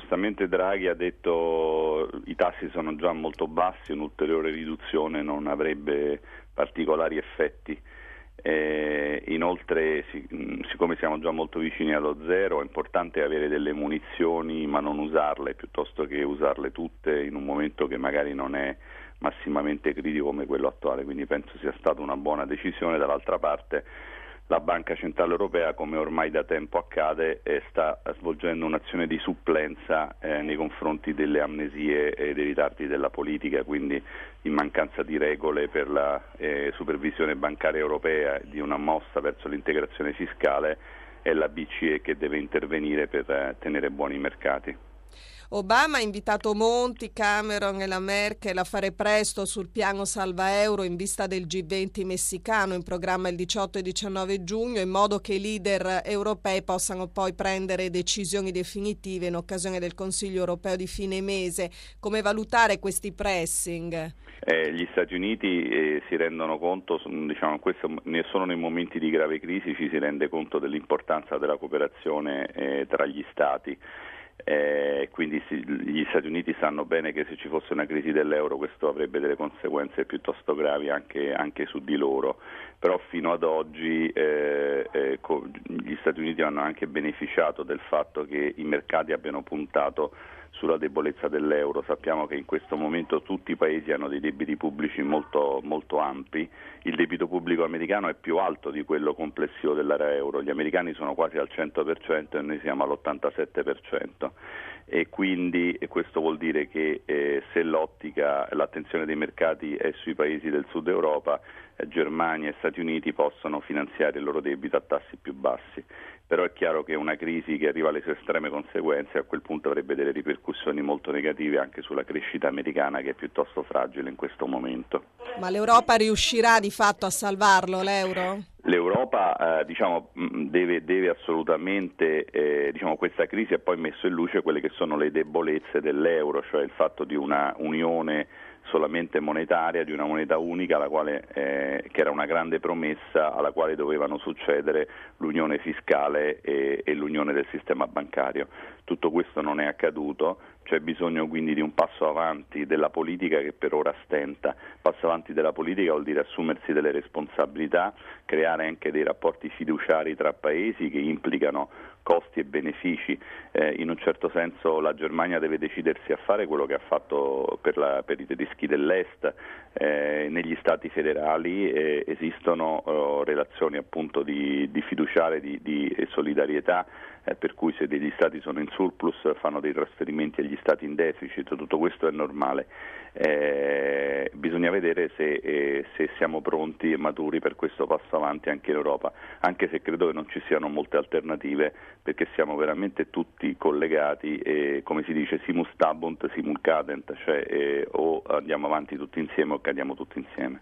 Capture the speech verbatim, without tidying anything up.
giustamente Draghi ha detto i tassi sono già molto bassi, un'ulteriore riduzione non avrebbe particolari effetti. Eh, inoltre, sic- siccome siamo già molto vicini allo zero, è importante avere delle munizioni ma non usarle, piuttosto che usarle tutte in un momento che magari non è massimamente critico come quello attuale, quindi penso sia stata una buona decisione. Dall'altra parte la Banca Centrale Europea, come ormai da tempo accade, eh, sta svolgendo un'azione di supplenza eh, nei confronti delle amnesie e dei ritardi della politica, quindi in mancanza di regole per la eh, supervisione bancaria europea, di una mossa verso l'integrazione fiscale, è la B C E che deve intervenire per eh, tenere buoni i mercati. Obama ha invitato Monti, Cameron e la Merkel a fare presto sul piano salva euro in vista del G venti messicano in programma il diciotto e diciannove giugno, in modo che i leader europei possano poi prendere decisioni definitive in occasione del Consiglio europeo di fine mese. Come valutare questi pressing? Eh, gli Stati Uniti eh, si rendono conto, diciamo, questo, solo nei momenti di grave crisi ci si rende conto dell'importanza della cooperazione eh, tra gli Stati. Eh, quindi sì, gli Stati Uniti sanno bene che se ci fosse una crisi dell'euro questo avrebbe delle conseguenze piuttosto gravi anche, anche su di loro, però fino ad oggi eh, eh, co- gli Stati Uniti hanno anche beneficiato del fatto che i mercati abbiano puntato sulla debolezza dell'euro. Sappiamo che in questo momento tutti i paesi hanno dei debiti pubblici molto, molto ampi, il debito pubblico americano è più alto di quello complessivo dell'area euro, gli americani sono quasi al cento per cento e noi siamo all'ottantasette per cento, e quindi e questo vuol dire che eh, se l'ottica, l'attenzione dei mercati è sui paesi del sud Europa, eh, Germania e Stati Uniti possono finanziare il loro debito a tassi più bassi. Però è chiaro che una crisi che arriva alle sue estreme conseguenze a quel punto avrebbe delle ripercussioni molto negative anche sulla crescita americana, che è piuttosto fragile in questo momento. Ma l'Europa riuscirà di fatto a salvarlo, l'euro? L'Europa eh, diciamo, deve, deve assolutamente, eh, diciamo, questa crisi ha poi messo in luce quelle che sono le debolezze dell'euro, cioè il fatto di una unione solamente monetaria, di una moneta unica, alla quale, eh, che era una grande promessa alla quale dovevano succedere l'unione fiscale e, e l'unione del sistema bancario. Tutto questo non è accaduto, c'è bisogno quindi di un passo avanti della politica che per ora stenta. Passo avanti della politica vuol dire assumersi delle responsabilità, creare anche dei rapporti fiduciari tra paesi che implicano costi e benefici. Eh, in un certo senso la Germania deve decidersi a fare quello che ha fatto per, la, per i tedeschi dell'Est. Eh, negli stati federali eh, esistono eh, relazioni appunto di, di fiduciarie, di, di solidarietà, eh, per cui se degli stati sono in surplus fanno dei trasferimenti agli stati in deficit, tutto questo è normale. Eh, bisogna vedere se, eh, se siamo pronti e maturi per questo passo avanti anche in Europa, anche se credo che non ci siano molte alternative, perché siamo veramente tutti collegati e, come si dice, simus stabunt simul cadent, cioè eh, o andiamo avanti tutti insieme o cadiamo tutti insieme.